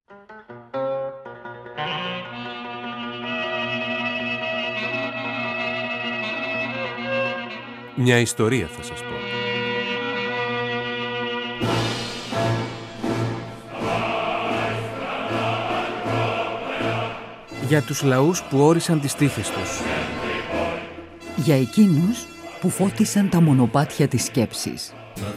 Μια ιστορία θα σας πω. Για τους λαούς που όρισαν τις τύχες τους. Για εκείνους που φώτισαν τα μονοπάτια της σκέψης.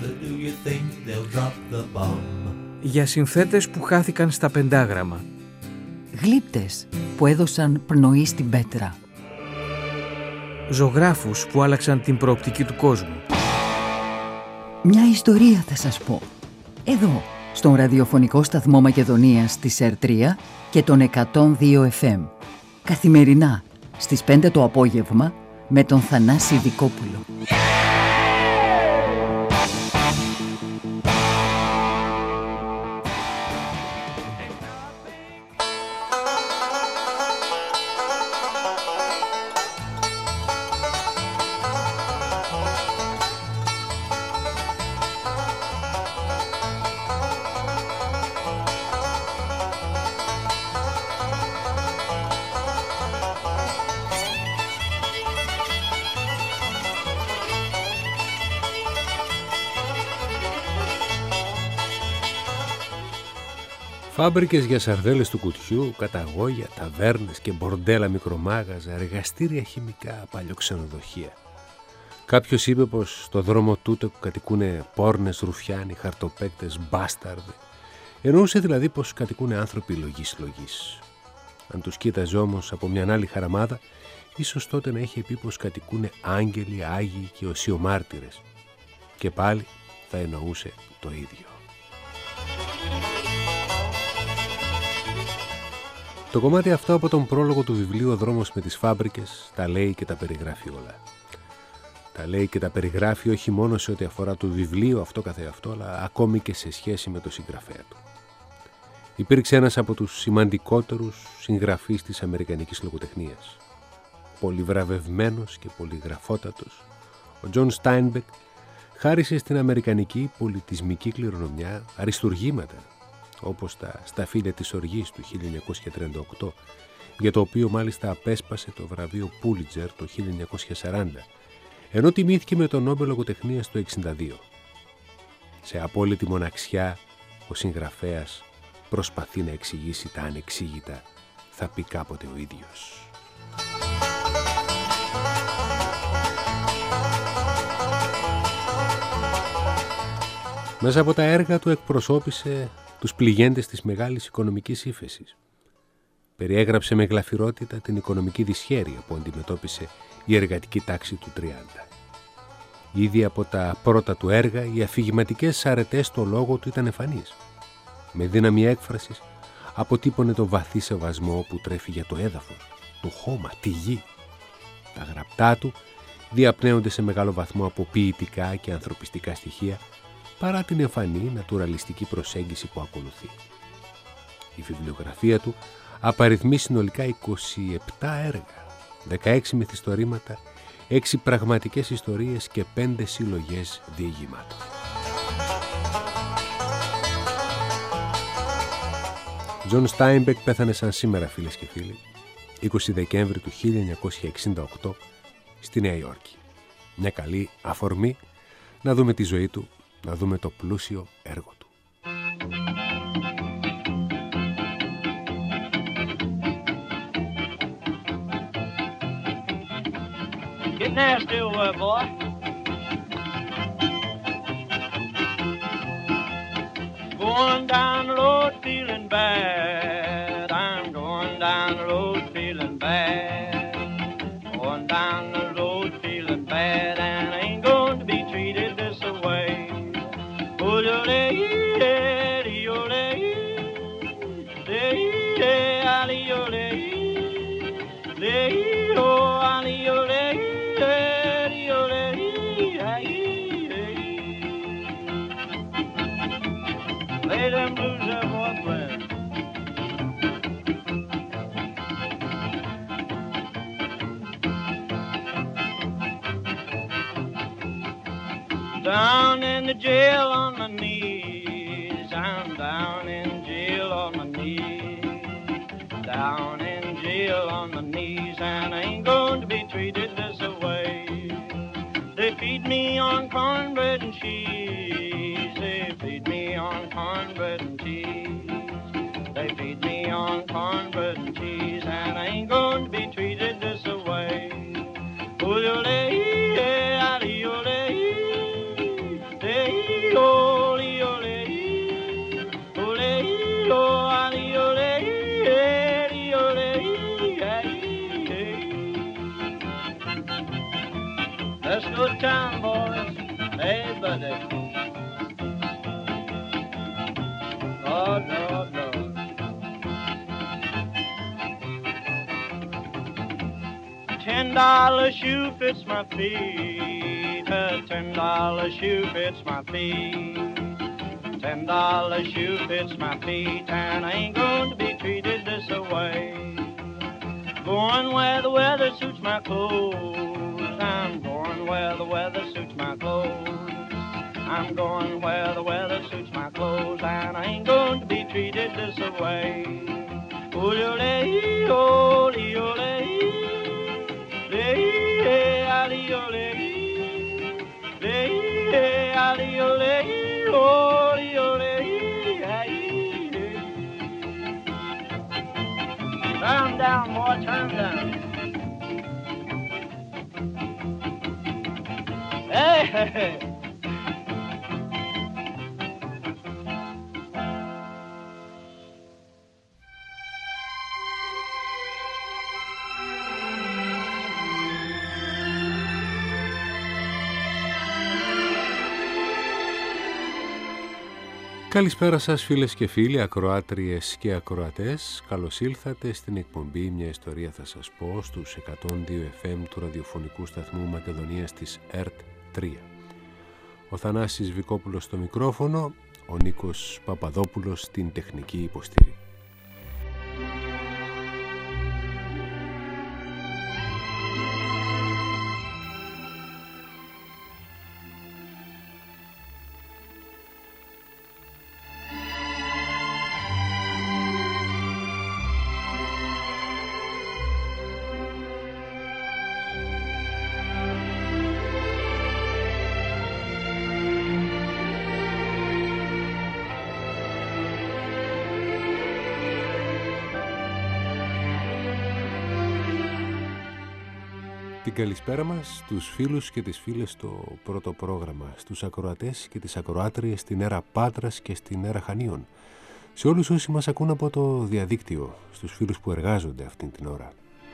Για συνθέτες που χάθηκαν στα πεντάγραμμα. Γλύπτες που έδωσαν πνοή στην πέτρα. Ζωγράφους που άλλαξαν την προοπτική του κόσμου. Μια ιστορία θα σας πω. Εδώ, στον ραδιοφωνικό σταθμό Μακεδονίας της ΕΡΤΡΙΑ και τον 102 FM. Καθημερινά, στις 5 το απόγευμα, με τον Θανάση Δικόπουλο. Φάμπρικες για σαρδέλες του κουτιού, καταγόγια, ταβέρνες και μπορντέλα μικρομάγαζα, εργαστήρια χημικά, παλιοξενοδοχεία. Κάποιος είπε πως στο δρόμο τούτο κατοικούνε πόρνες, ρουφιάνοι, χαρτοπαίκτες, μπάσταρδοι. Εννοούσε δηλαδή πως κατοικούνε άνθρωποι λογής. Αν τους κοίταζε όμως από μια άλλη χαραμάδα, ίσως τότε να είχε πει πως κατοικούνε άγγελοι, άγιοι και οσιομάρτυρες. Και πάλι θα εννοούσε το ίδιο. Το κομμάτι αυτό από τον πρόλογο του βιβλίου «Ο δρόμος με τις φάμπρικες» τα λέει και τα περιγράφει όλα. Τα λέει και τα περιγράφει όχι μόνο σε ό,τι αφορά το βιβλίο αυτό καθεαυτό, αλλά ακόμη και σε σχέση με το συγγραφέα του. Υπήρξε ένας από τους σημαντικότερους συγγραφείς της αμερικανικής λογοτεχνίας. Πολυβραβευμένος και πολυγραφότατος, ο Τζον Στάινμπεκ χάρισε στην αμερικανική πολιτισμική κληρονομιά αριστουργήματα, όπως τα «Σταφύλια της οργής» του 1938, για το οποίο μάλιστα απέσπασε το βραβείο Πούλιτζερ το 1940, ενώ τιμήθηκε με το Νόμπελ Λογοτεχνίας το 1962. Σε απόλυτη μοναξιά, ο συγγραφέας προσπαθεί να εξηγήσει τα ανεξήγητα, θα πει κάποτε ο ίδιος. Μέσα από τα έργα του εκπροσώπησε τους πληγέντες της μεγάλης οικονομικής ύφεσης. Περιέγραψε με γλαφυρότητα την οικονομική δυσχέρεια που αντιμετώπισε η εργατική τάξη του 30. Ήδη από τα πρώτα του έργα οι αφηγηματικές αρετές στο λόγο του ήταν εμφανείς. Με δύναμη έκφρασης αποτύπωνε το βαθύ σεβασμό που τρέφει για το έδαφος, το χώμα, τη γη. Τα γραπτά του διαπνέονται σε μεγάλο βαθμό από ποιητικά και ανθρωπιστικά στοιχεία, παρά την εμφανή νατουραλιστική προσέγγιση που ακολουθεί. Η βιβλιογραφία του απαριθμεί συνολικά 27 έργα, 16 μυθιστορήματα, 6 πραγματικές ιστορίες και 5 συλλογές διηγημάτων. Τζον Στάινμπεκ πέθανε σαν σήμερα, φίλες και φίλοι, 20 Δεκέμβρη του 1968 στη Νέα Υόρκη. Μια καλή αφορμή να δούμε τη ζωή του, να δούμε το πλούσιο έργο του. Get nasty over there, boy. Going down the road feeling bad. I'm going down the road feeling bad. Going down the road feeling bad, and I ain't going to be treated this way. Lay them blues there, boy, playing. Down in the jail on my knees, I'm down in jail on my knees, down in jail on my knees, and I ain't going to be treated this way. They feed me on cornbread and cheese, they feed me on cornbread and cheese, they feed me on cornbread and cheese, and I ain't going to be treated this way. Let's go to town, boys. Hey, buddy. Lord, Lord, Lord. $10 shoe fits my feet. A $10 shoe fits my feet. $10 shoe fits my feet, and I ain't going to be treated this way. Going where the weather suits my clothes. I'm going where the weather suits my clothes. I'm going where the weather suits my clothes, and I ain't going to be treated this way. Ole, ole, ole, turn down, boy, turn down. Hey, hey, hey. Καλησπέρα σας φίλες και φίλοι, ακροάτριες και ακροατές. Καλώς ήλθατε στην εκπομπή «Μια ιστορία θα σας πω» στους 102 FM του ραδιοφωνικού σταθμού Μακεδονίας της ΕΡΤ 3. Ο Θανάσης Βικόπουλος στο μικρόφωνο, ο Νίκος Παπαδόπουλος στην τεχνική υποστήριξη. Την καλησπέρα μας στους φίλους και τις φίλες στο πρώτο πρόγραμμα, στους ακροατές και τις ακροάτριες στην αίρα Πάτρας και στην αίρα Χανίων, σε όλους όσοι μας ακούν από το διαδίκτυο, στους φίλους που εργάζονται αυτήν την ώρα.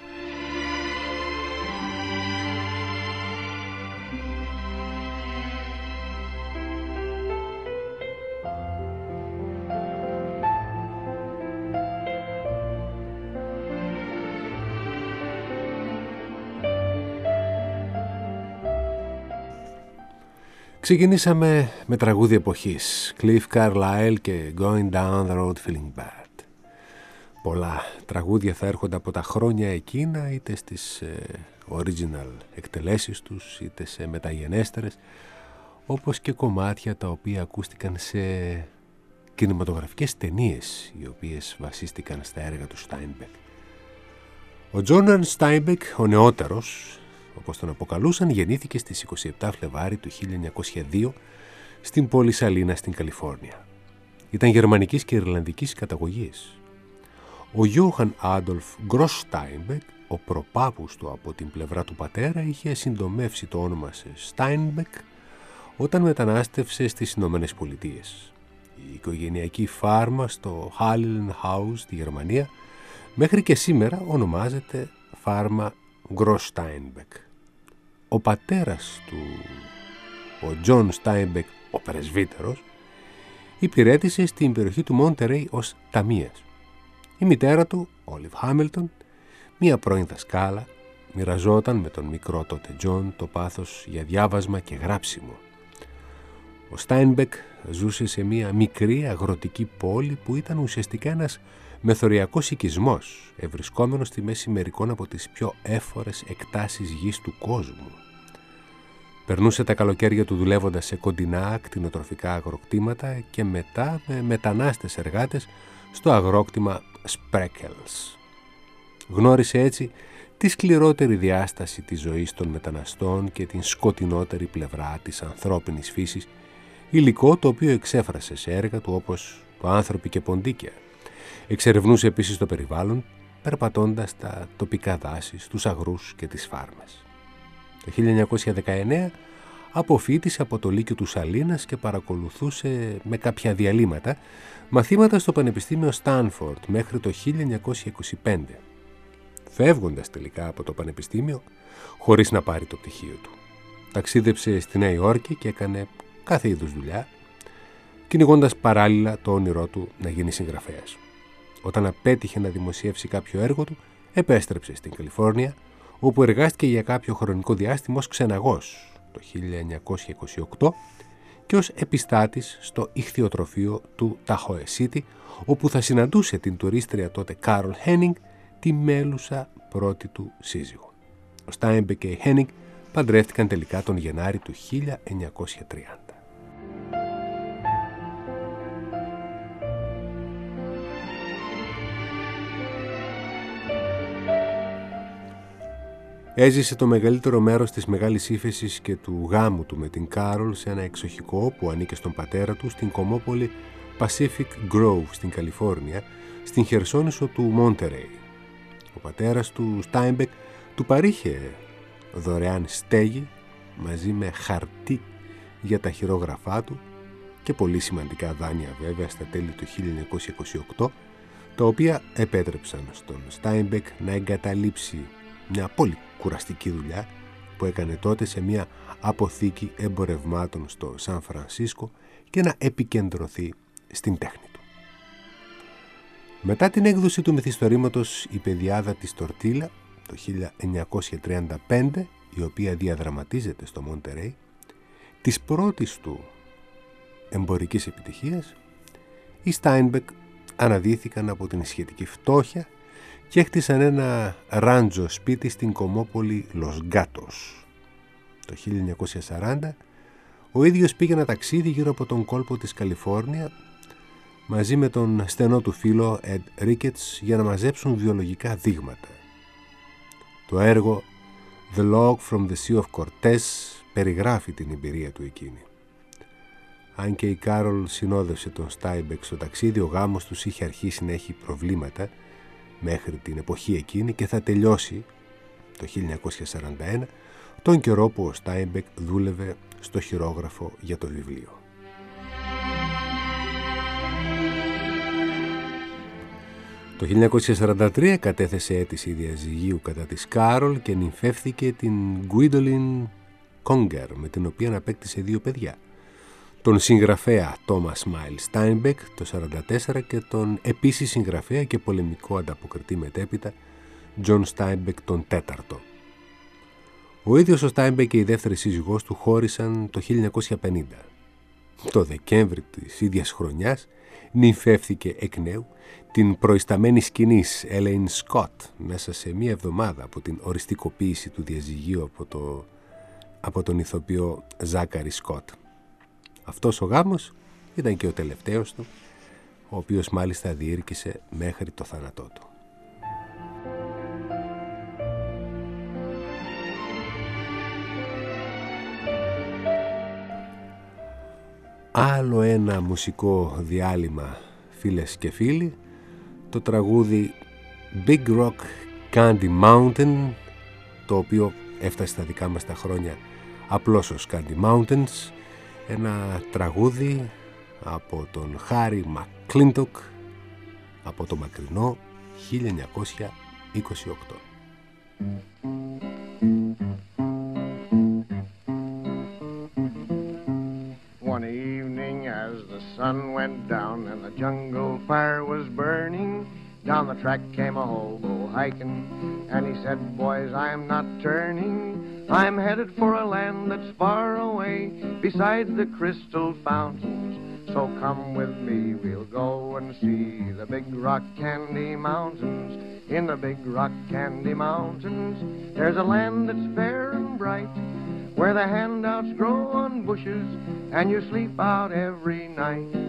Ξεκινήσαμε με τραγούδι εποχής, Cliff Carlisle και Going Down the Road Feeling Bad. Πολλά τραγούδια θα έρχονται από τα χρόνια εκείνα, είτε στις original εκτελέσεις τους, είτε σε μεταγενέστερες, όπως και κομμάτια τα οποία ακούστηκαν σε κινηματογραφικές ταινίες, οι οποίες βασίστηκαν στα έργα του Steinbeck. Ο Τζόναν Steinbeck, ο νεότερος, όπως τον αποκαλούσαν, γεννήθηκε στις 27 Φλεβάρι του 1902 στην πόλη Σαλίνα στην Καλιφόρνια. Ήταν γερμανικής και ιρλανδικής καταγωγής. Ο Johann Adolf Gross Steinbeck, ο προπάπους του από την πλευρά του πατέρα, είχε συντομεύσει το όνομα σε Steinbeck όταν μετανάστευσε στις Ηνωμένες Πολιτείες. Η οικογενειακή φάρμα στο Hallen House στη Γερμανία μέχρι και σήμερα ονομάζεται φάρμα Gross Steinbeck. Ο πατέρας του, ο John Steinbeck, ο πρεσβύτερος, υπηρέτησε στην περιοχή του Μόντερεϊ ως ταμείας. Η μητέρα του, Olive Hamilton, μία πρώην δασκάλα, μοιραζόταν με τον μικρό τότε John το πάθος για διάβασμα και γράψιμο. Ο Steinbeck ζούσε σε μία μικρή αγροτική πόλη που ήταν ουσιαστικά ένας μεθοριακός οικισμός, ευρισκόμενος στη μέση μερικών από τις πιο έφορες εκτάσεις γης του κόσμου. Περνούσε τα καλοκαίρια του δουλεύοντας σε κοντινά κτηνοτροφικά αγροκτήματα και μετά με μετανάστες εργάτες στο αγρόκτημα Spreckels. Γνώρισε έτσι τη σκληρότερη διάσταση της ζωής των μεταναστών και την σκοτεινότερη πλευρά της ανθρώπινης φύσης, υλικό το οποίο εξέφρασε σε έργα του όπως το «Άνθρωποι και ποντίκια». Εξερευνούσε επίσης το περιβάλλον, περπατώντας τα τοπικά δάση, στους αγρούς και τις φάρμες. Το 1919 αποφοίτησε από το Λύκειο του Σαλίνας και παρακολουθούσε με κάποια διαλύματα μαθήματα στο Πανεπιστήμιο Στάνφορντ μέχρι το 1925. Φεύγοντας τελικά από το Πανεπιστήμιο, χωρίς να πάρει το πτυχίο του. Ταξίδεψε στη Νέα Υόρκη και έκανε κάθε είδους δουλειά, κυνηγώντας παράλληλα το όνειρό του να γίνει συγγραφέας. Όταν απέτυχε να δημοσιεύσει κάποιο έργο του, επέστρεψε στην Καλιφόρνια, όπου εργάστηκε για κάποιο χρονικό διάστημα ως ξεναγός το 1928 και ως επιστάτης στο ιχθυοτροφείο του Tahoe City, όπου θα συναντούσε την τουρίστρια τότε Κάρολ Χένινγκ, τη μέλουσα πρώτη του σύζυγο. Ο Στάινμπεκ και η Χένινγκ παντρεύτηκαν τελικά τον Γενάρη του 1930. Έζησε το μεγαλύτερο μέρος της μεγάλης ύφεσης και του γάμου του με την Κάρολ σε ένα εξοχικό που ανήκε στον πατέρα του στην κομμόπολη Pacific Grove στην Καλιφόρνια, στην χερσόνησο του Μόντερεϊ. Ο πατέρας του Στάινμπεκ του παρήχε δωρεάν στέγη μαζί με χαρτί για τα χειρόγραφά του και πολύ σημαντικά δάνεια βέβαια στα τέλη του 1928, τα οποία επέτρεψαν στον Στάινμπεκ να εγκαταλείψει μια πολύ κουραστική δουλειά που έκανε τότε σε μια αποθήκη εμπορευμάτων στο Σαν Φρανσίσκο και να επικεντρωθεί στην τέχνη του. Μετά την έκδοση του μυθιστορήματος «Η Παιδιάδα της Τορτίλα» το 1935, η οποία διαδραματίζεται στο Μοντερέι, της πρώτης του εμπορικής επιτυχίας, οι Στάινμπεκ αναδύθηκαν από την σχετική φτώχεια και έχτισαν ένα ράντζο σπίτι στην κομμόπολη Λος Γκάτος. Το 1940 ο ίδιος πήγε ένα ταξίδι γύρω από τον κόλπο της Καλιφόρνια μαζί με τον στενό του φίλο Ed Ricketts για να μαζέψουν βιολογικά δείγματα. Το έργο The Log from the Sea of Cortez περιγράφει την εμπειρία του εκείνη. Αν και η Κάρολ συνόδευσε τον Στάινμπεκ στο ταξίδι, ο γάμος τους είχε αρχίσει να έχει προβλήματα μέχρι την εποχή εκείνη και θα τελειώσει το 1941, τον καιρό που ο Στάινμπεκ δούλευε στο χειρόγραφο για το βιβλίο. Το 1943 κατέθεσε αίτηση διαζυγίου κατά της Κάρολ και νυμφεύθηκε την Γκουίντολιν Κόγκερ, με την οποία απέκτησε 2 παιδιά. Τον συγγραφέα Τόμας Μάιλ Στάινμπεκ το 1944 και τον επίσης συγγραφέα και πολεμικό ανταποκριτή μετέπειτα Τζον Στάινμπεκ τον 4ο. Ο ίδιος ο Στάινμπεκ και η δεύτερη σύζυγός του χώρισαν το 1950. Το Δεκέμβρη της ίδιας χρονιάς νυμφεύθηκε εκ νέου την προϊσταμένη σκηνής Έλειν Σκοτ μέσα σε 1 εβδομάδα από την οριστικοποίηση του διαζυγίου από τον ηθοποιό Ζάκαρη Σκοτ. Αυτός ο γάμος ήταν και ο τελευταίος του, ο οποίος μάλιστα διήρκησε μέχρι το θάνατό του. Άλλο ένα μουσικό διάλειμμα, φίλες και φίλοι, το τραγούδι Big Rock Candy Mountain, το οποίο έφτασε στα δικά μας τα χρόνια απλώς ως Candy Mountains, ένα τραγούδι από τον Χάρι Μακκλίντοκ από το μακρινό 1928. One evening as the sun went down and the jungle fire was burning, down the track came a hobo hiking, and he said, boys, I'm not turning. I'm headed for a land that's far away, beside the crystal fountains. So come with me, we'll go and see the Big Rock Candy Mountains. In the Big Rock Candy Mountains, there's a land that's fair and bright, where the handouts grow on bushes, and you sleep out every night.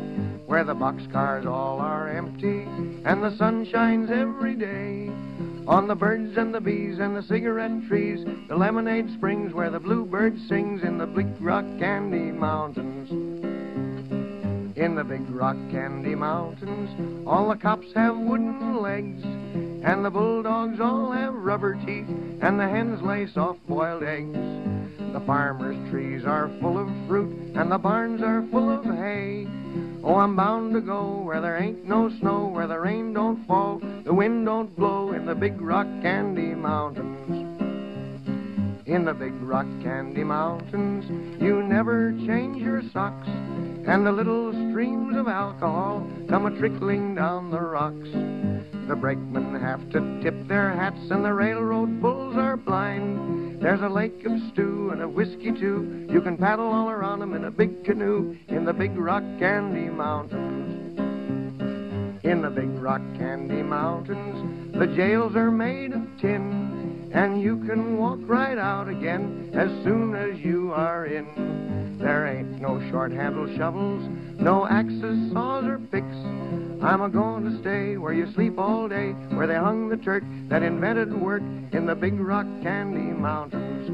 where the boxcars all are empty and the sun shines every day. On the birds and the bees and the cigarette trees, the lemonade springs where the bluebird sings in the Big Rock Candy Mountains. In the Big Rock Candy Mountains, all the cops have wooden legs, and the bulldogs all have rubber teeth, and the hens lay soft-boiled eggs. The farmers' trees are full of fruit, and the barns are full of hay. Oh, I'm bound to go where there ain't no snow, where the rain don't fall, the wind don't blow, in the Big Rock Candy Mountains. In the Big Rock Candy Mountains, you never change your socks, and the little streams of alcohol come a-trickling down the rocks. The brakemen have to tip their hats, and the railroad bulls are blind. There's a lake of stew and of whiskey, too. You can paddle all around them in a big canoe in the Big Rock Candy Mountains. In the Big Rock Candy Mountains, the jails are made of tin, and you can walk right out again as soon as you are in. There ain't no short-handled shovels, no axes, saws, or picks. I'm a-going to stay where you sleep all day, where they hung the Turk that invented work in the Big Rock Candy Mountains.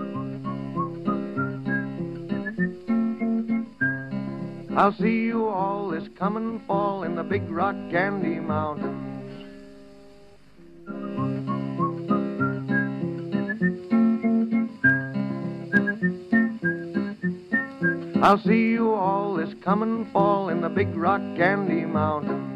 I'll see you all this coming fall in the Big Rock Candy Mountains. I'll see you all this coming fall in the Big Rock Candy Mountains.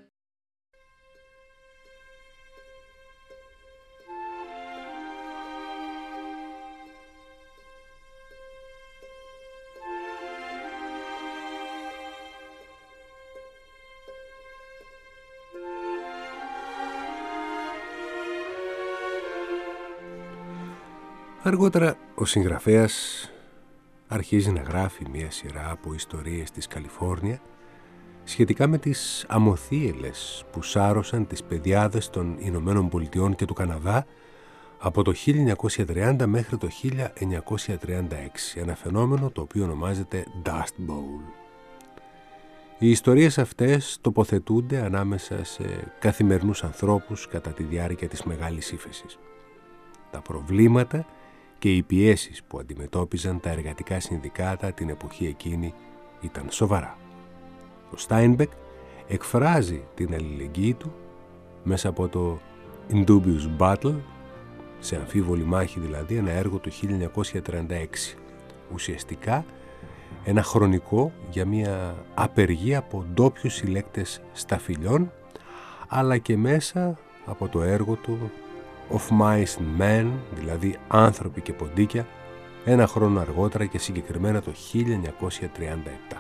Αργότερα ο συγγραφέας αρχίζει να γράφει μια σειρά από ιστορίες της Καλιφόρνια σχετικά με τις αμοθίελες που σάρωσαν τις πεδιάδες των Ηνωμένων Πολιτειών και του Καναδά από το 1930 μέχρι το 1936, ένα φαινόμενο το οποίο ονομάζεται Dust Bowl. Οι ιστορίες αυτές τοποθετούνται ανάμεσα σε καθημερινούς ανθρώπους κατά τη διάρκεια της Μεγάλης Ύφεσης. Τα προβλήματα και οι πιέσεις που αντιμετώπιζαν τα εργατικά συνδικάτα την εποχή εκείνη ήταν σοβαρά. Ο Στάινμπεκ εκφράζει την αλληλεγγύη του μέσα από το Indubious Battle, σε αμφίβολη μάχη δηλαδή, ένα έργο του 1936. Ουσιαστικά ένα χρονικό για μια απεργία από ντόπιους συλλέκτες σταφυλιών, αλλά και μέσα από το έργο του Of Mice and Men, δηλαδή άνθρωποι και ποντίκια, ένα χρόνο αργότερα και συγκεκριμένα το 1937.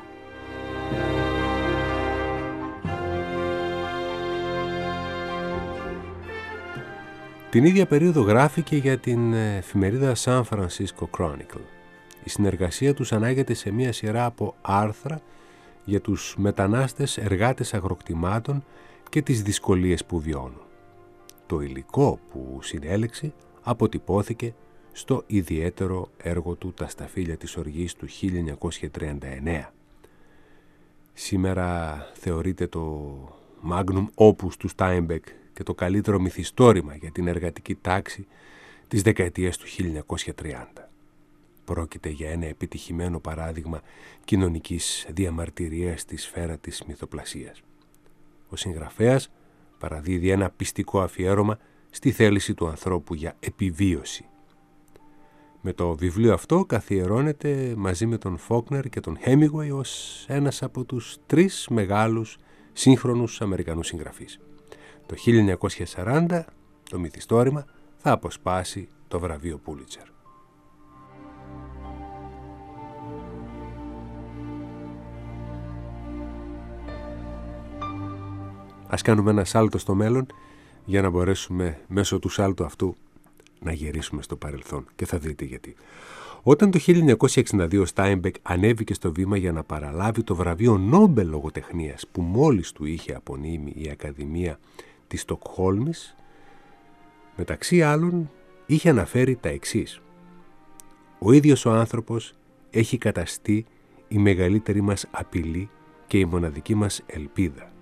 Την ίδια περίοδο γράφηκε για την εφημερίδα San Francisco Chronicle. Η συνεργασία τους ανάγεται σε μια σειρά από άρθρα για τους μετανάστες εργάτες αγροκτημάτων και τις δυσκολίες που βιώνουν. Το υλικό που συνέλεξε αποτυπώθηκε στο ιδιαίτερο έργο του «Τα σταφύλια της οργής» του 1939. Σήμερα θεωρείται το magnum opus του Steinbeck και το καλύτερο μυθιστόρημα για την εργατική τάξη της δεκαετίας του 1930. Πρόκειται για ένα επιτυχημένο παράδειγμα κοινωνικής διαμαρτυρίας στη σφαίρα της μυθοπλασίας. Ο συγγραφέας παραδίδει ένα πιστικό αφιέρωμα στη θέληση του ανθρώπου για επιβίωση. Με το βιβλίο αυτό καθιερώνεται μαζί με τον Φόκνερ και τον Χέμιγουεϊ ως ένας από τους τρεις μεγάλους σύγχρονους Αμερικανούς συγγραφείς. Το 1940 το μυθιστόρημα θα αποσπάσει το βραβείο Πούλιτσερ. Ας κάνουμε ένα σάλτο στο μέλλον για να μπορέσουμε μέσω του σάλτου αυτού να γυρίσουμε στο παρελθόν, και θα δείτε γιατί. Όταν το 1962 ο Στάινμπεκ ανέβηκε στο βήμα για να παραλάβει το βραβείο Νόμπελ λογοτεχνίας που μόλις του είχε απονείμει η Ακαδημία της Στοκχόλμης, μεταξύ άλλων είχε αναφέρει τα εξής: «Ο ίδιος ο άνθρωπος έχει καταστεί η μεγαλύτερη μας απειλή και η μοναδική μας ελπίδα.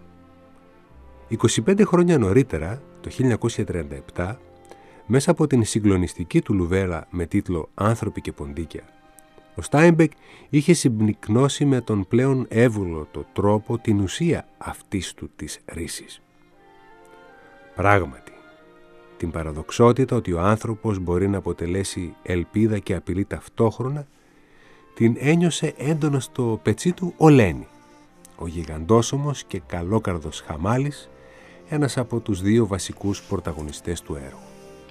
25 χρόνια νωρίτερα, το 1937, μέσα από την συγκλονιστική του νουβέλα με τίτλο «Άνθρωποι και ποντίκια», ο Στάινμπεκ είχε συμπυκνώσει με τον πλέον εύγλωτο τρόπο την ουσία αυτής του της ρήσης. Πράγματι, την παραδοξότητα ότι ο άνθρωπος μπορεί να αποτελέσει ελπίδα και απειλή ταυτόχρονα, την ένιωσε έντονα στο πετσί του ο Λένι, ο γιγαντόσωμος και καλόκαρδος χαμάλης, ένας από τους δύο βασικούς πρωταγωνιστές του έργου.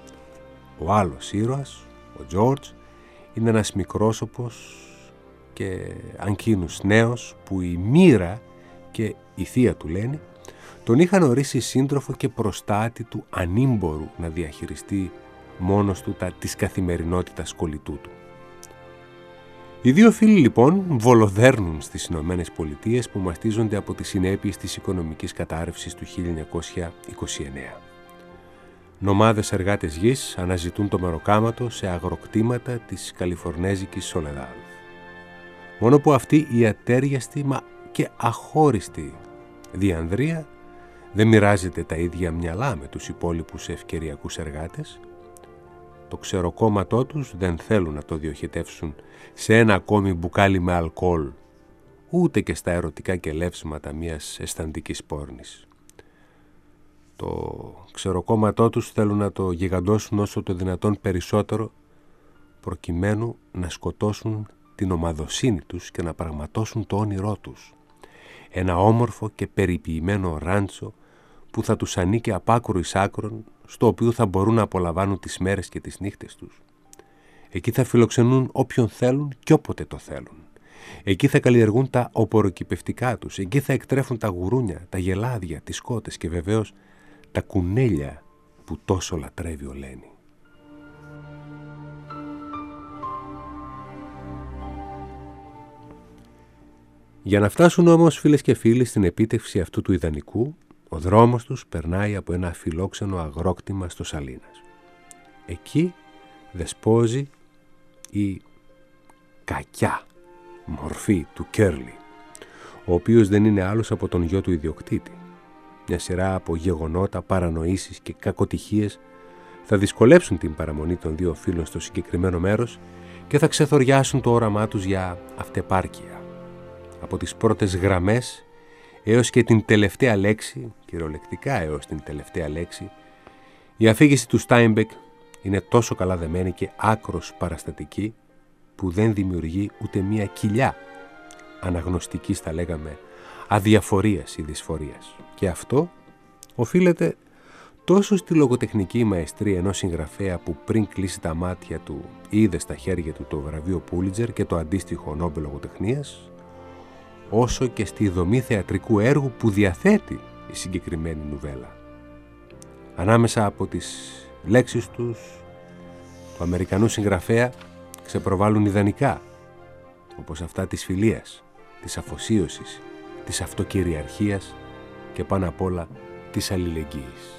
Ο άλλος ήρωας, ο Τζόρτζ, είναι ένας μικρόσωπος και ανκίνους νέος που η μοίρα και η θεία του Λένι τον είχαν ορίσει σύντροφο και προστάτη του ανήμπορου να διαχειριστεί μόνος του της καθημερινότητας κολλητού του. Οι δύο φίλοι λοιπόν βολοδέρνουν στις Ηνωμένες Πολιτείες που μαστίζονται από τις συνέπειες της οικονομικής κατάρρευσης του 1929. Νομάδες εργάτες γης αναζητούν το μεροκάματο σε αγροκτήματα της Καλιφορνέζικης Σολεδάδ. Μόνο που αυτή η ατέριαστη μα και αχώριστη διανδρία δεν μοιράζεται τα ίδια μυαλά με τους υπόλοιπους ευκαιριακούς εργάτες. Το ξεροκόμματό τους δεν θέλουν να το διοχετεύσουν σε ένα ακόμη μπουκάλι με αλκοόλ, ούτε και στα ερωτικά κελεύσματα μιας αισθαντικής πόρνης. Το ξεροκόμματό τους θέλουν να το γιγαντώσουν όσο το δυνατόν περισσότερο, προκειμένου να σκοτώσουν την ομαδοσύνη τους και να πραγματώσουν το όνειρό τους. Ένα όμορφο και περιποιημένο ράντσο που θα τους ανήκει απ' άκρου εις άκρον, στο οποίο θα μπορούν να απολαμβάνουν τις μέρες και τις νύχτες τους. Εκεί θα φιλοξενούν όποιον θέλουν και όποτε το θέλουν. Εκεί θα καλλιεργούν τα οπωροκυπευτικά τους. Εκεί θα εκτρέφουν τα γουρούνια, τα γελάδια, τις κότες και βεβαίως τα κουνέλια που τόσο λατρεύει ο Λένι. Για να φτάσουν όμως, φίλες και φίλοι, στην επίτευξη αυτού του ιδανικού, ο δρόμος τους περνάει από ένα φιλόξενο αγρόκτημα στο Σαλίνας. Εκεί δεσπόζει η κακιά μορφή του Κέρλι, ο οποίος δεν είναι άλλος από τον γιο του ιδιοκτήτη. Μια σειρά από γεγονότα, παρανοήσεις και κακοτυχίες θα δυσκολέψουν την παραμονή των δύο φίλων στο συγκεκριμένο μέρος και θα ξεθοριάσουν το όραμά τους για αυτεπάρκεια. Από τις πρώτες γραμμές έως και την τελευταία λέξη, κυριολεκτικά έως την τελευταία λέξη, η αφήγηση του Στάινμπεκ είναι τόσο καλά δεμένη και άκρος παραστατική που δεν δημιουργεί ούτε μία κοιλιά αναγνωστικής, θα λέγαμε, αδιαφορίας ή δυσφορίας. Και αυτό οφείλεται τόσο στη λογοτεχνική μαεστρία ενός συγγραφέα που πριν κλείσει τα μάτια του είδε στα χέρια του το βραβείο Πούλιτζερ και το αντίστοιχο Νόμπελ λογοτεχνίας, όσο και στη δομή θεατρικού έργου που διαθέτει η συγκεκριμένη νουβέλα. Ανάμεσα από τις λέξεις τους του Αμερικανού συγγραφέα ξεπροβάλλουν ιδανικά, όπως αυτά της φιλίας, της αφοσίωσης, της αυτοκυριαρχίας και πάνω απ' όλα της αλληλεγγύης.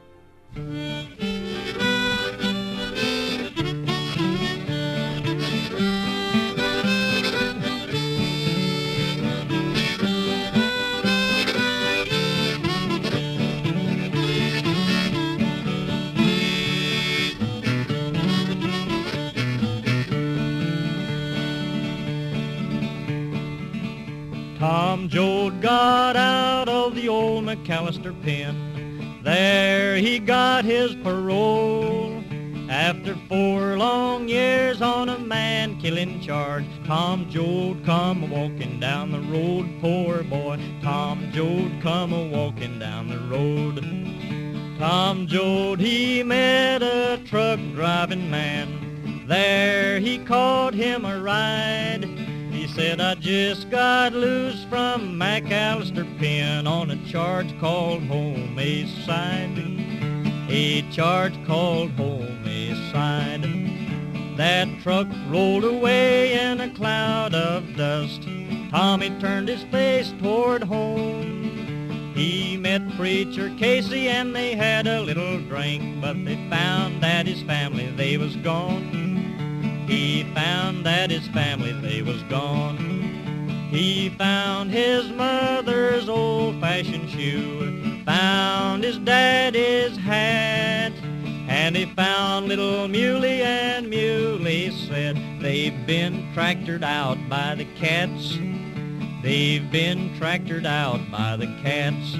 Tom Joad got out of the old McAllister pen. There he got his parole. After 4 long years on a man-killing charge, Tom Joad come a-walking down the road, poor boy. Tom Joad come a-walking down the road. Tom Joad, he met a truck-driving man. There he caught him a ride. He said, I just got loose from McAllister pen on a charge called homicide. A charge called homicide. That truck rolled away in a cloud of dust. Tommy turned his face toward home. He met Preacher Casey and they had a little drink, but they found that his family, they was gone. He found that his family, they was gone. He found his mother's old-fashioned shoe, found his daddy's hat, and he found little Muley, and Muley said, they've been tractored out by the cats. They've been tractored out by the cats.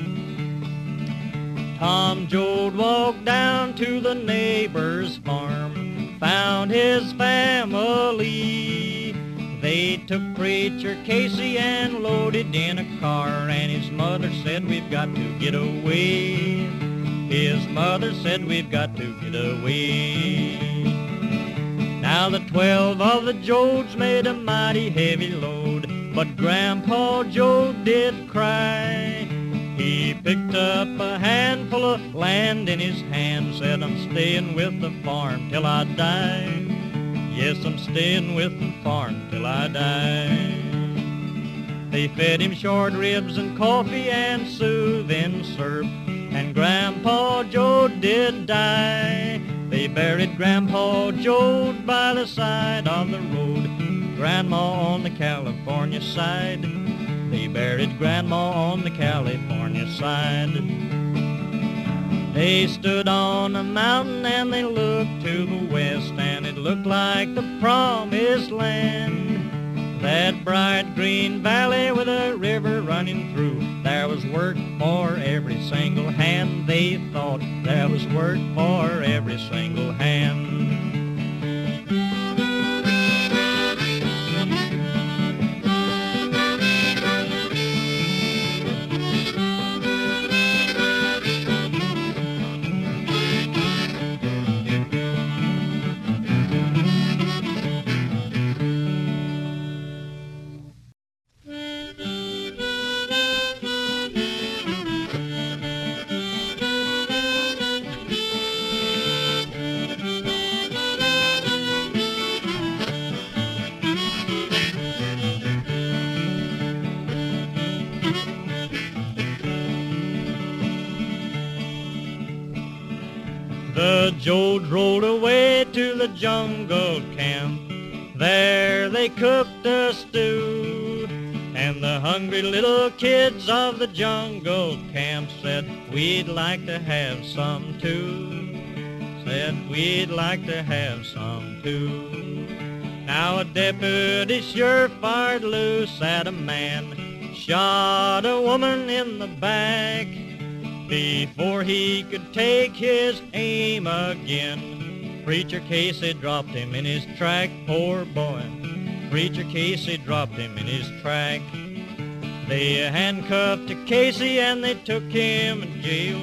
Tom Joad walked down to the neighbor's farm, found his family. They took Preacher Casey and loaded in a car, and his mother said, we've got to get away. His mother said, we've got to get away. Now the 12 of the Joads made a mighty heavy load, but Grandpa Joad did cry. He picked up a handful of land in his hand, said, I'm staying with the farm till I die. Yes, I'm staying with the farm till I die. They fed him short ribs and coffee and soothing syrup, and Grandpa Joad did die. They buried Grandpa Joad by the side of the road, Grandma on the California side. They buried Grandma on the California side. They stood on a mountain and they looked to the west, and it looked like the promised land. That bright green valley with a river running through, there was work for every single hand. They thought there was work for every single hand. The Joads rolled away to the jungle camp. There they cooked a stew, and the hungry little kids of the jungle camp said, we'd like to have some too. Said, we'd like to have some too. Now a deputy sure fired loose at a man, shot a woman in the back. Before he could take his aim again, Preacher Casey dropped him in his track, poor boy. Preacher Casey dropped him in his track. They handcuffed Casey and they took him to jail.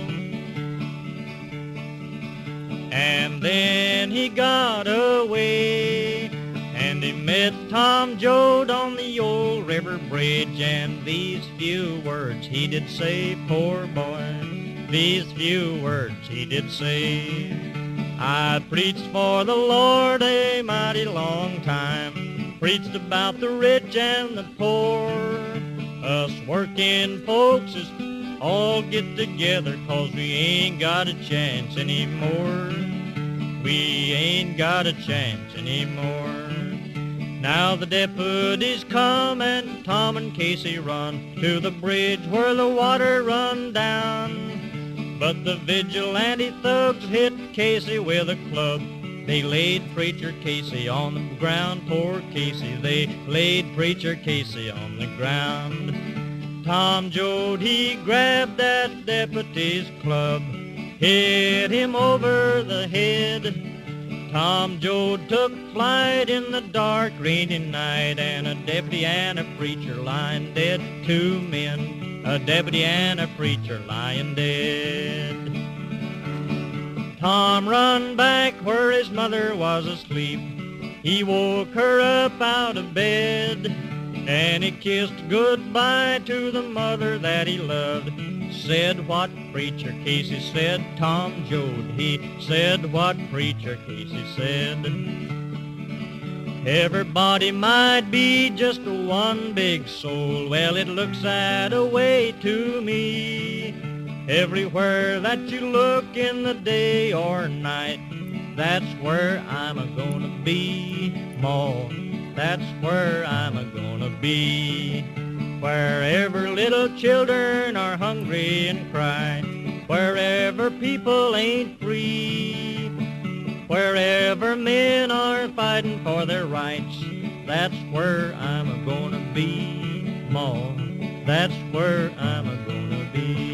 And then he got away, and he met Tom Joad on the old river bridge, and these few words he did say, poor boy. These few words he did say. I preached for the Lord a mighty long time, preached about the rich and the poor. Us working folks is all get together 'cause we ain't got a chance anymore. We ain't got a chance anymore. Now the deputies come and Tom and Casey run to the bridge where the water run down. But the vigilante thugs hit Casey with a club. They laid Preacher Casey on the ground, poor Casey. They laid Preacher Casey on the ground. Tom Joad, he grabbed that deputy's club, hit him over the head. Tom Joad took flight in the dark, rainy night, and a deputy and a preacher lying dead. Two men, a deputy and a preacher lying dead. Tom run back where his mother was asleep. He woke her up out of bed, and he kissed goodbye to the mother that he loved. Said what Preacher Casey said, Tom Joad, he said what Preacher Casey said. Everybody might be just one big soul, well, it looks that way to me. Everywhere that you look in the day or night, that's where I'm a-gonna be, Ma. that's where I'm a-gonna be. Wherever little children are hungry and cry, wherever people ain't free, wherever men are fighting for their rights, that's where I'm a-gonna be, Ma, that's where I'm a-gonna be.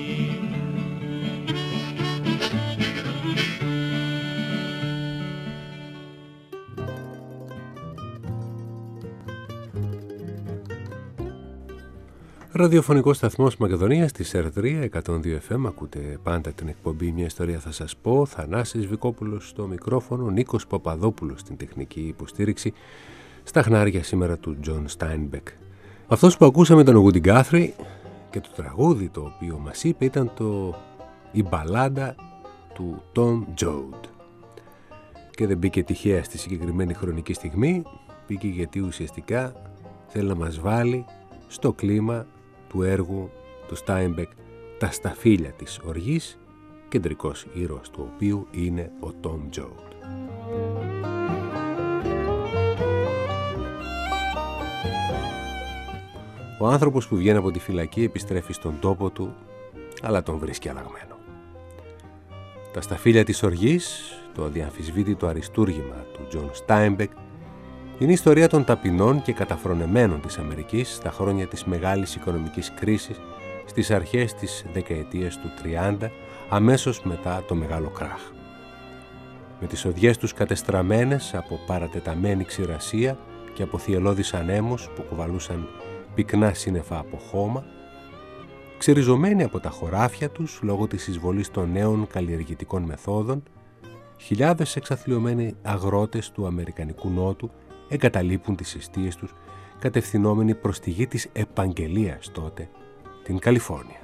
Ραδιοφωνικός σταθμός Μακεδονίας της ΕΡΤΡΙΑ 102 FM. Ακούτε πάντα την εκπομπή «Μια ιστορία θα σας πω». Θανάσης Βικόπουλος στο μικρόφωνο, Νίκος Παπαδόπουλος στην τεχνική υποστήριξη. Στα χνάρια σήμερα του Τζον Στάινμπεκ. Αυτός που ακούσαμε ήταν ο Woody Guthrie και το τραγούδι το οποίο μας είπε ήταν η μπαλάντα του Tom Joad. Και δεν μπήκε τυχαία στη συγκεκριμένη χρονική στιγμή, μπήκε γιατί ουσιαστικά θέλει να μας βάλει στο κλίμα του έργου του Στάινμπεκ «Τα σταφύλια της οργής», κεντρικός ήρωας του οποίου είναι ο Tom Joad. Ο άνθρωπος που βγαίνει από τη φυλακή επιστρέφει στον τόπο του, αλλά τον βρίσκει αλλαγμένο. «Τα σταφύλια της οργής», το αδιαμφισβήτητο αριστούργημα του Τζον Στάινμπεκ, είναι η ιστορία των ταπεινών και καταφρονεμένων της Αμερικής στα χρόνια της μεγάλης οικονομικής κρίσης στις αρχές της δεκαετίας του 30, αμέσως μετά το μεγάλο κράχ. Με τις οδιές τους κατεστραμμένες από παρατεταμένη ξηρασία και από θυελλώδεις ανέμους που κουβαλούσαν πυκνά σύννεφα από χώμα, ξεριζωμένοι από τα χωράφια τους λόγω της εισβολής των νέων καλλιεργητικών μεθόδων, χιλιάδες εξαθλιωμένοι αγρότες του Αμερικανικού Νότου εγκαταλείπουν τις εστίες τους κατευθυνόμενοι προς τη γη της επαγγελίας τότε, την Καλιφόρνια.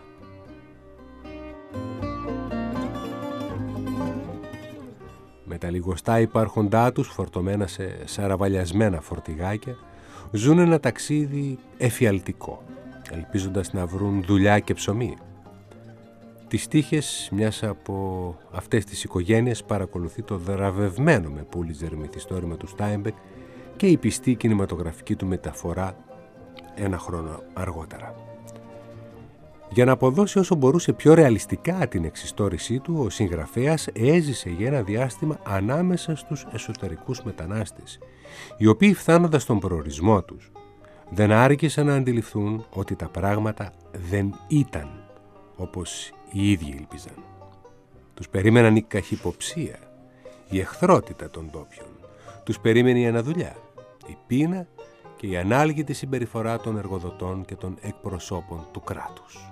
Με τα λιγοστά υπάρχοντά τους φορτωμένα σε σαραβαλιασμένα φορτηγάκια ζουν ένα ταξίδι εφιαλτικό, ελπίζοντας να βρουν δουλειά και ψωμί. Τις τύχες μιας από αυτές τις οικογένειες παρακολουθεί το δραβευμένο με Πούλιτζερ μυθιστόρημα του Στάινμπεκ και η πιστή κινηματογραφική του μεταφορά ένα χρόνο αργότερα. Για να αποδώσει όσο μπορούσε πιο ρεαλιστικά την εξιστόρησή του, ο συγγραφέας έζησε για ένα διάστημα ανάμεσα στους εσωτερικούς μετανάστες, οι οποίοι φτάνοντας στον προορισμό τους, δεν άργησαν να αντιληφθούν ότι τα πράγματα δεν ήταν όπως οι ίδιοι ήλπιζαν. Τους περίμεναν η καχυποψία, η εχθρότητα των ντόπιων, τους περίμενε η αναδουλειά, η πείνα και η ανάλγητη συμπεριφορά των εργοδοτών και των εκπροσώπων του κράτους.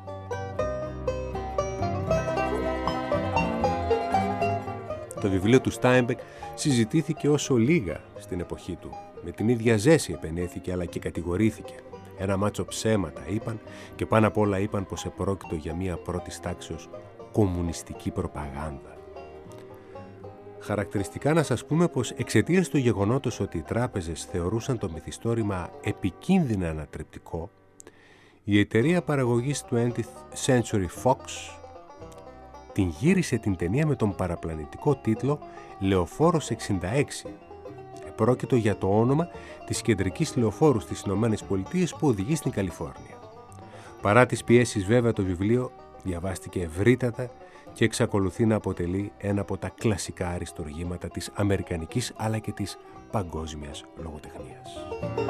Το βιβλίο του Στάινμπεκ συζητήθηκε όσο λίγα στην εποχή του. Με την ίδια ζέση επενέθηκε αλλά και κατηγορήθηκε. Ένα μάτσο ψέματα είπαν και πάνω απ' όλα είπαν πως επρόκειτο για μια πρώτης τάξεως κομμουνιστική προπαγάνδα. Χαρακτηριστικά να σας πούμε πως εξαιτίας του γεγονότος ότι οι τράπεζες θεωρούσαν το μυθιστόρημα επικίνδυνα ανατρεπτικό, η εταιρεία παραγωγής 20th Century Fox την γύρισε την ταινία με τον παραπλανητικό τίτλο «Λεωφόρος 66». Πρόκειτο για το όνομα της κεντρικής λεωφόρου στις Ηνωμένες Πολιτείες που οδηγεί στην Καλιφόρνια. Παρά τις πιέσεις βέβαια το βιβλίο διαβάστηκε ευρύτατα και εξακολουθεί να αποτελεί ένα από τα κλασικά αριστουργήματα της αμερικανικής αλλά και της παγκόσμιας λογοτεχνίας.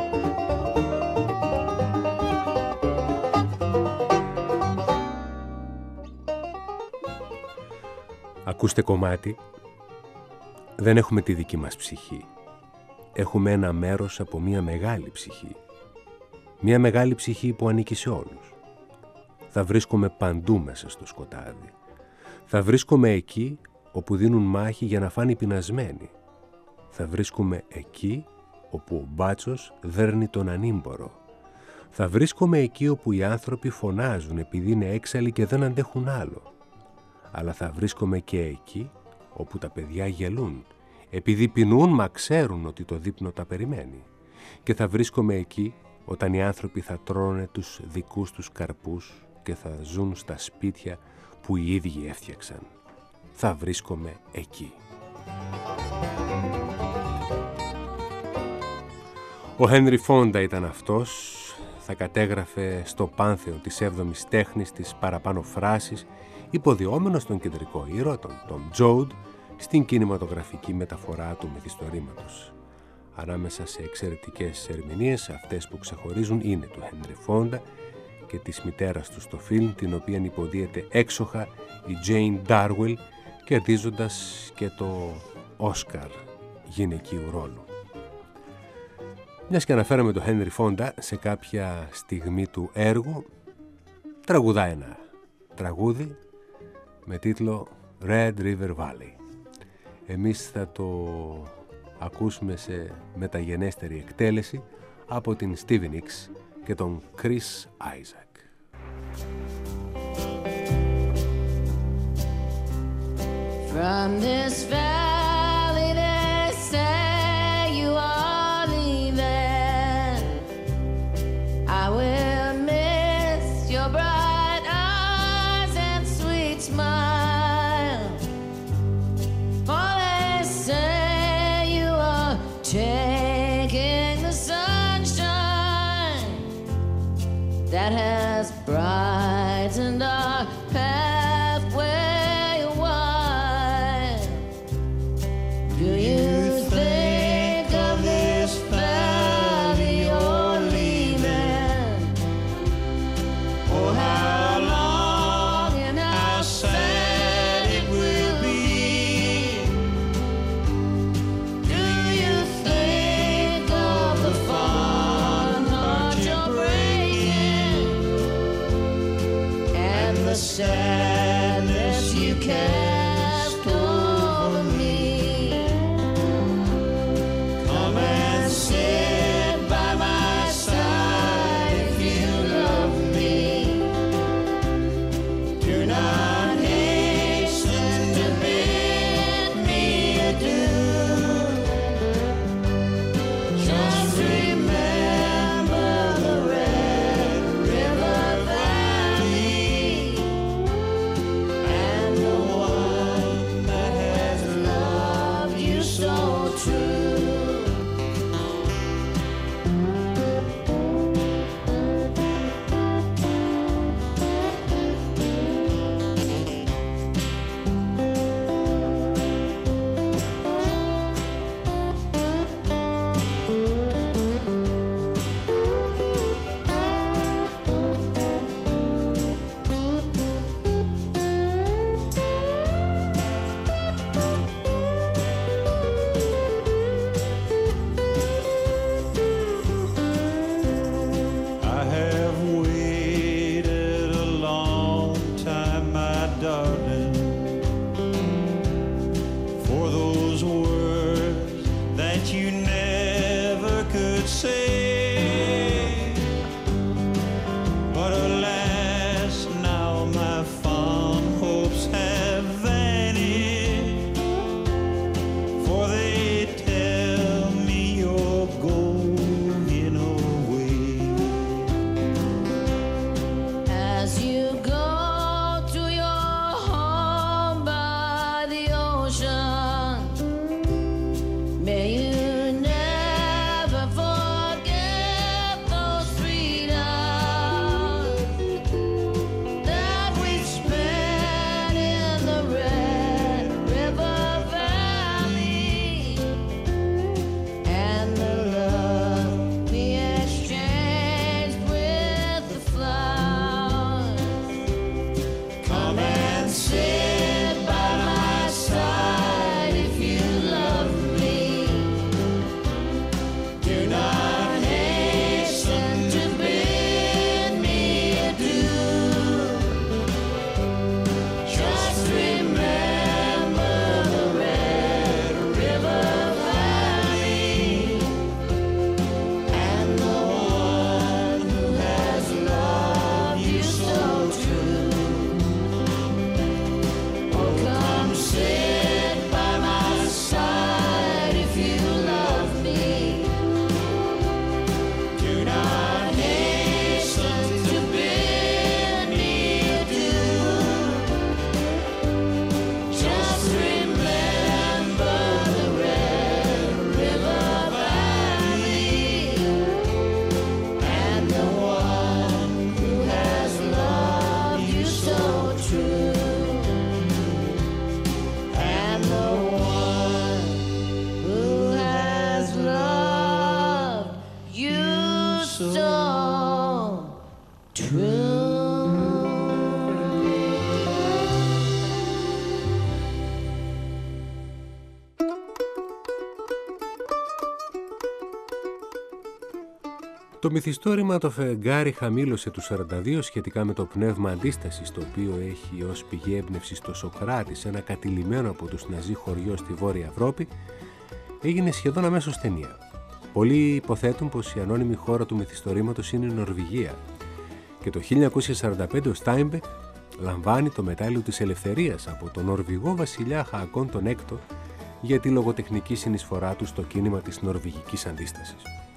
Ακούστε κομμάτι, δεν έχουμε τη δική μας ψυχή. Έχουμε ένα μέρος από μια μεγάλη ψυχή. Μια μεγάλη ψυχή που ανήκει σε όλους. Θα βρίσκομαι παντού μέσα στο σκοτάδι. Θα βρίσκομαι εκεί όπου δίνουν μάχη για να φάνε πεινασμένοι. Θα βρίσκομαι εκεί όπου ο μπάτσος δέρνει τον ανήμπορο. Θα βρίσκομαι εκεί όπου οι άνθρωποι φωνάζουν επειδή είναι έξαλλοι και δεν αντέχουν άλλο. Αλλά θα βρίσκομαι και εκεί όπου τα παιδιά γελούν επειδή πεινούν μα ξέρουν ότι το δείπνο τα περιμένει. Και θα βρίσκομαι εκεί όταν οι άνθρωποι θα τρώνε τους δικούς τους καρπούς και θα ζουν στα σπίτια που οι ίδιοι έφτιαξαν. Θα βρίσκομαι εκεί. Ο Χένρι Φόντα ήταν αυτός. Θα κατέγραφε στο πάνθεο της 7ης τέχνης τις παραπάνω φράσεις, υποδιόμενος τον κεντρικό ήρωα, τον Τζόουντ, στην κινηματογραφική μεταφορά του μυθιστορήματος. Ανάμεσα σε εξαιρετικές ερμηνείες, αυτές που ξεχωρίζουν είναι του Χένρι Φόντα και της μητέρας του στο φιλμ, την οποία υποδίεται έξοχα η Τζέιν Ντάρουελ, κερδίζοντας και το Όσκαρ γυναικείου ρόλου. Μιας και αναφέραμε τον Χένρι Φόντα, σε κάποια στιγμή του έργου τραγουδάει ένα τραγούδι με τίτλο Red River Valley. Εμείς θα το ακούσουμε σε μεταγενέστερη εκτέλεση από την Stevie Nicks και τον Chris Isaac. From this valley they say you are leaving. I will miss your bright eyes and sweet smile. For they say you are taking the sunshine that has brightened our pathway a while. Το μυθιστόρημα «Το φεγγάρι χαμήλωσε» του 42 σχετικά με το πνεύμα αντίστασης το οποίο έχει ως πηγή έμπνευση στο Σοκράτη, σε ένα κατηλημμένο από τους Ναζί χωριό στη Βόρεια Ευρώπη, έγινε σχεδόν αμέσως ταινία. Πολλοί υποθέτουν πως η ανώνυμη χώρα του μυθιστορήματος είναι η Νορβηγία και το 1945 ο Στάινμπεκ λαμβάνει το μετάλλιο της ελευθερίας από τον Νορβηγό βασιλιά Χαακόν τον Έκτο για τη λογοτεχνική συνεισφορά του στο κίνημα της νορβηγικής αντίστασης.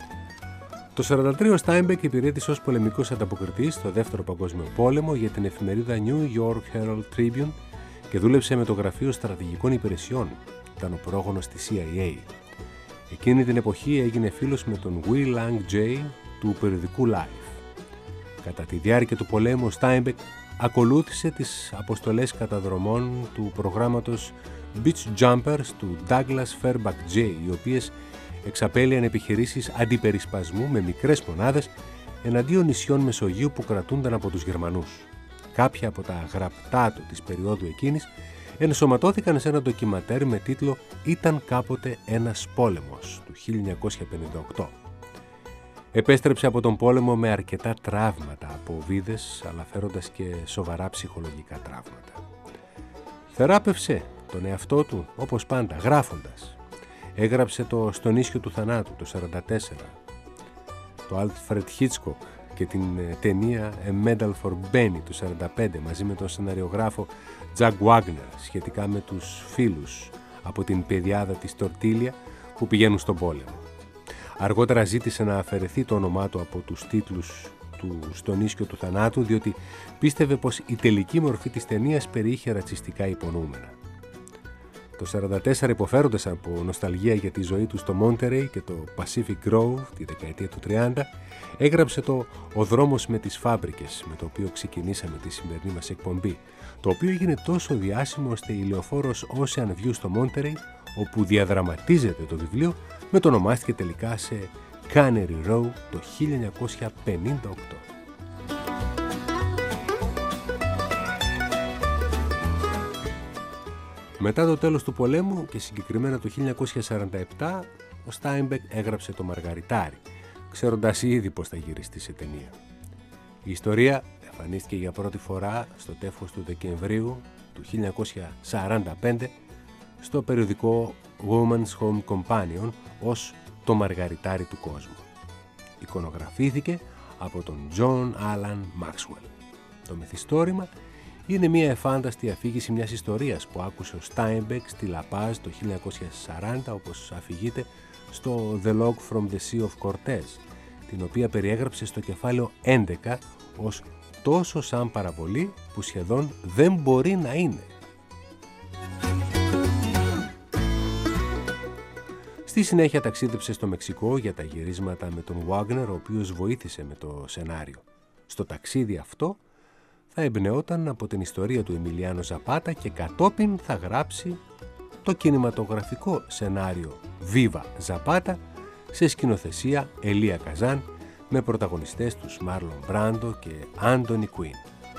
Το 1943 ο Στάινμπεκ υπηρέτησε ως πολεμικός ανταποκριτής στο Δεύτερο Παγκόσμιο Πόλεμο για την εφημερίδα New York Herald Tribune και δούλεψε με το Γραφείο Στρατηγικών Υπηρεσιών. Ήταν ο πρόγονος της CIA. Εκείνη την εποχή έγινε φίλος με τον Will Lang J του περιοδικού Life. Κατά τη διάρκεια του πολέμου ο Στάινμπεκ ακολούθησε τις αποστολές καταδρομών του προγράμματος Beach Jumpers του Douglas Fairbanks J, οι οποίες εξαπέλυαν επιχειρήσεις αντιπερισπασμού με μικρές μονάδες εναντίον νησιών Μεσογείου που κρατούνταν από τους Γερμανούς. Κάποια από τα γραπτά του της περίοδου εκείνης ενσωματώθηκαν σε ένα ντοκιματέρ με τίτλο «Ήταν κάποτε ένας πόλεμος» του 1958. Επέστρεψε από τον πόλεμο με αρκετά τραύματα από βίδες, αλλά φέροντας και σοβαρά ψυχολογικά τραύματα. Θεράπευσε τον εαυτό του, όπως πάντα, γράφοντας. Έγραψε το «Στον ίσιο του θανάτου» το 1944, το Alfred Hitchcock και την ταινία A Medal for Benny του 1945 μαζί με τον σεναριογράφο Jack Wagner σχετικά με τους φίλους από την πεδιάδα της Τορτίλια που πηγαίνουν στον πόλεμο. Αργότερα ζήτησε να αφαιρεθεί το όνομά του από τους τίτλους του «Στον ίσιο του θανάτου» διότι πίστευε πως η τελική μορφή της ταινίας περιείχε ρατσιστικά υπονοούμενα. Το 1944, υποφέροντας από νοσταλγία για τη ζωή του στο Μόντερεϊ και το Pacific Grove τη δεκαετία του 30, έγραψε το «Ο δρόμος με τις φάμπρικες», με το οποίο ξεκινήσαμε τη σημερινή μας εκπομπή, το οποίο έγινε τόσο διάσημο ώστε η λεωφόρος Ocean View στο Μόντερεϊ, όπου διαδραματίζεται το βιβλίο, μετονομάστηκε τελικά σε Cannery Row το 1958. Μετά το τέλος του πολέμου και συγκεκριμένα το 1947, ο Στάινμπεκ έγραψε το Μαργαριτάρι, ξέροντας ήδη πως θα γυριστεί σε ταινία. Η ιστορία εμφανίστηκε για πρώτη φορά στο τεύχος του Δεκεμβρίου του 1945 στο περιοδικό Woman's Home Companion ως το Μαργαριτάρι του κόσμου. Εικονογραφήθηκε από τον John Alan Maxwell. Το μυθιστόρημα είναι μια εφάνταστη αφήγηση μιας ιστορίας που άκουσε ο Στάινμπεκ στη Λαπάζ το 1940, όπως αφηγείται στο The Log from the Sea of Cortez, την οποία περιέγραψε στο κεφάλαιο 11 ως τόσο σαν παραβολή που σχεδόν δεν μπορεί να είναι. Στη συνέχεια ταξίδεψε στο Μεξικό για τα γυρίσματα με τον Wagner, ο οποίος βοήθησε με το σενάριο. Στο ταξίδι αυτό θα εμπνεόταν από την ιστορία του Εμιλιάνο Ζαπάτα και κατόπιν θα γράψει το κινηματογραφικό σενάριο Viva Zapata σε σκηνοθεσία Ελία Καζάν με πρωταγωνιστές τους Μάρλον Μπράντο και Άντονι Κουίν.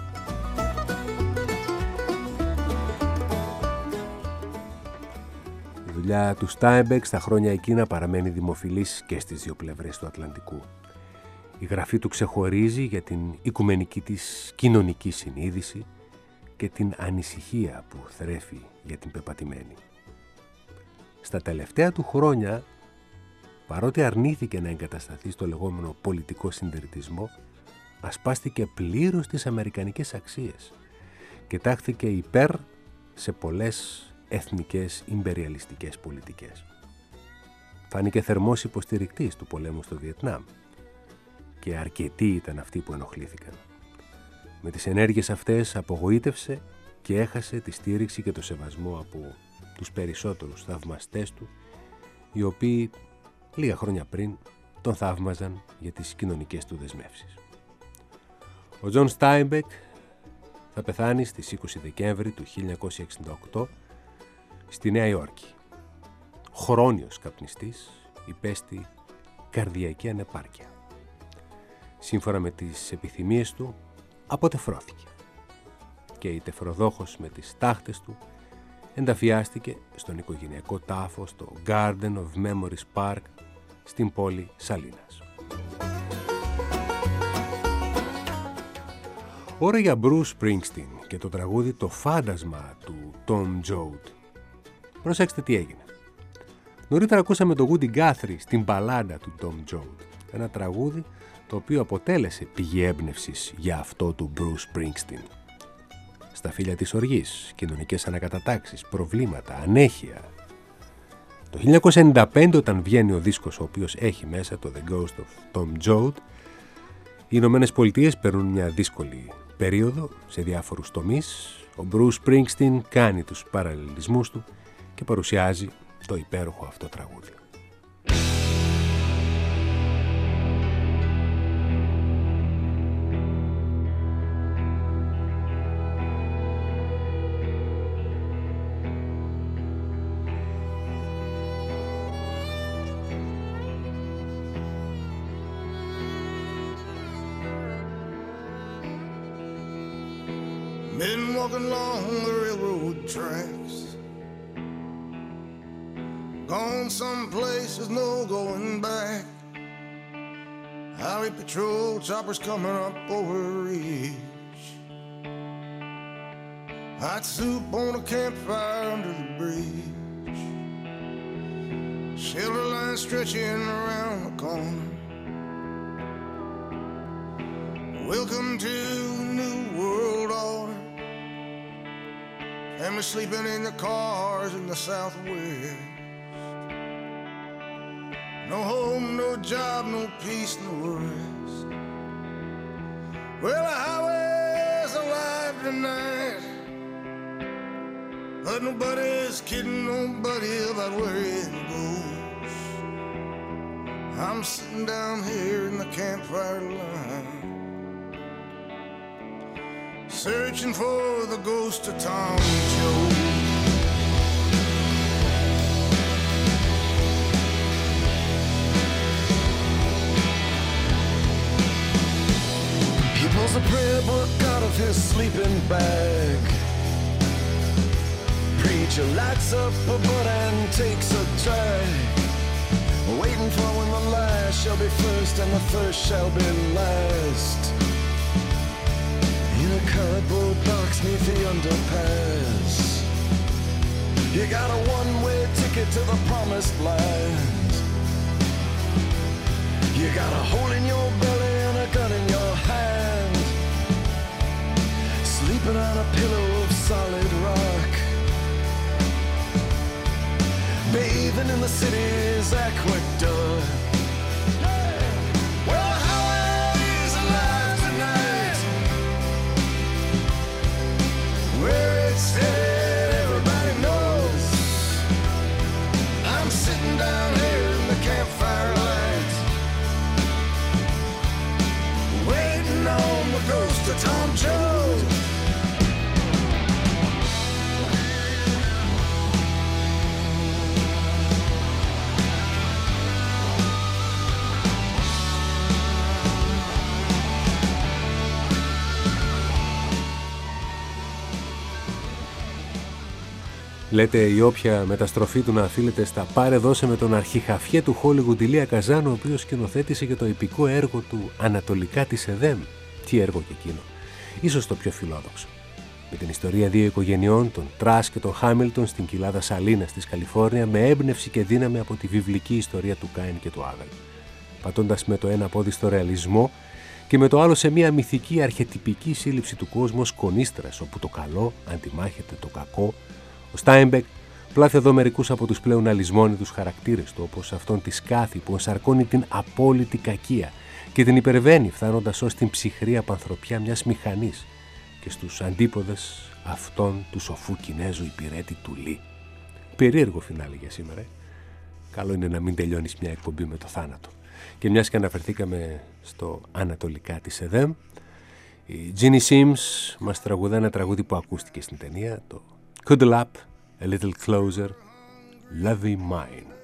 Η δουλειά του Στάινμπεκ στα χρόνια εκείνα παραμένει δημοφιλής και στις δύο πλευρές του Ατλαντικού. Η γραφή του ξεχωρίζει για την οικουμενική της κοινωνική συνείδηση και την ανησυχία που θρέφει για την πεπατημένη. Στα τελευταία του χρόνια, παρότι αρνήθηκε να εγκατασταθεί στο λεγόμενο πολιτικό συντηρητισμό, ασπάστηκε πλήρως τις αμερικανικές αξίες και τάχθηκε υπέρ σε πολλές εθνικές ιμπεριαλιστικές πολιτικές. Φάνηκε θερμός υποστηρικτής του πολέμου στο Βιετνάμ και αρκετοί ήταν αυτοί που ενοχλήθηκαν. Με τις ενέργειες αυτές απογοήτευσε και έχασε τη στήριξη και το σεβασμό από τους περισσότερους θαυμαστές του, οι οποίοι λίγα χρόνια πριν τον θαύμαζαν για τις κοινωνικές του δεσμεύσεις. Ο Τζον Στάινμπεκ θα πεθάνει στις 20 Δεκέμβρη του 1968 στη Νέα Υόρκη. Χρόνιος καπνιστής, υπέστη καρδιακή ανεπάρκεια. Σύμφωνα με τις επιθυμίες του, αποτεφρώθηκε και η τεφροδόχος με τις τάχτες του ενταφιάστηκε στον οικογενειακό τάφο στο Garden of Memories Park στην πόλη Σαλίνας. Ώρα για Bruce Springsteen και το τραγούδι «Το φάντασμα» του Tom Joad. Προσέξτε τι έγινε. Νωρίτερα ακούσαμε το Woody Guthrie στην μπαλάντα του Tom Joad. Ένα τραγούδι το οποίο αποτέλεσε πηγή έμπνευσης για αυτό του Bruce Springsteen. Στα φύλλα της οργής, κοινωνικές ανακατατάξεις, προβλήματα, ανέχεια. Το 1995, όταν βγαίνει ο δίσκος ο οποίος έχει μέσα το The Ghost of Tom Joad, οι Ηνωμένες Πολιτείες περνούν μια δύσκολη περίοδο σε διάφορους τομείς. Ο Bruce Springsteen κάνει τους παραλληλισμούς του και παρουσιάζει το υπέροχο αυτό τραγούδι. Been walking along the railroad tracks, gone someplace there's no going back. Highway patrol choppers coming up over a ridge. Hot soup on a campfire under the bridge. Shelter line stretching around the corner. Welcome to New World Order. Family sleeping in the cars in the Southwest. No home, no job, no peace, no rest. Well, the highway's alive tonight, but nobody's kidding nobody about where it goes. I'm sitting down here in the campfire line, searching for the ghost of Tom Joad. He pulls a prayer book out of his sleeping bag. Preacher lights up a butt and takes a drag, waiting for when the last shall be first and the first shall be last. In a cardboard box neath the underpass, you got a one-way ticket to the promised land. You got a hole in your belly and a gun in your hand, sleeping on a pillow of solid rock, bathing in the city's aqueduct. Well, the highway's alive tonight, where it's headed everybody knows. I'm sitting down here in the campfire light, waiting on the ghost of Tom Joad. Λέτε η όποια μεταστροφή του να αφήνεται στα πάρε δώσε με τον αρχιχαφιέ του Hollywood Ηλία Καζάνο, ο οποίος σκηνοθέτησε για το επικό έργο του Ανατολικά της ΕΔΕΜ. Τι έργο και εκείνο. Ίσως το πιο φιλόδοξο. Με την ιστορία δύο οικογενειών, τον Τρας και τον Χάμιλτον στην κοιλάδα Σαλίνας της Καλιφόρνια, με έμπνευση και δύναμη από τη βιβλική ιστορία του Κάιν και του Άβελ. Πατώντας με το ένα πόδι στο ρεαλισμό και με το άλλο σε μια μυθική αρχετυπική σύλληψη του κόσμου ως κονίστρας, όπου το καλό αντιμάχεται το κακό, ο Στάινμπεκ πλάθει εδώ μερικούς από τους πλέον αλυσμόνητους χαρακτήρες του, όπως αυτόν τη Σκάθη που ενσαρκώνει την απόλυτη κακία και την υπερβαίνει, φτάνοντας ως την ψυχρή απανθρωπιά μιας μηχανής, και στους αντίποδες αυτόν του σοφού Κινέζου υπηρέτη του Λί. Περίεργο φινάλε για σήμερα. Καλό είναι να μην τελειώνεις μια εκπομπή με το θάνατο. Και μιας και αναφερθήκαμε στο Ανατολικά της ΕΔΕΜ, η Ginny Sims μας τραγουδά ένα τραγούδι που ακούστηκε στην ταινία, το Cuddle Up, A Little Closer, Love Mine.